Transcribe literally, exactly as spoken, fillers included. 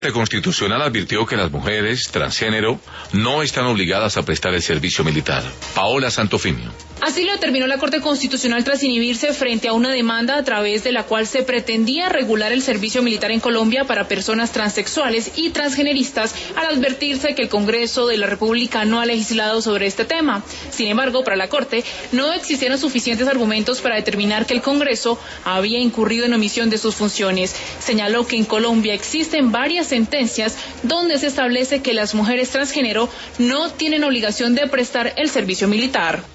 La Corte Constitucional advirtió que las mujeres transgénero no están obligadas a prestar el servicio militar. Paola Santofimio. Así lo determinó la Corte Constitucional tras inhibirse frente a una demanda a través de la cual se pretendía regular el servicio militar en Colombia para personas transexuales y transgeneristas, al advertirse que el Congreso de la República no ha legislado sobre este tema. Sin embargo, para la Corte no existieron suficientes argumentos para determinar que el Congreso había incurrido en omisión de sus funciones. Señaló que en Colombia existen varias sentencias donde se establece que las mujeres transgénero no tienen obligación de prestar el servicio militar.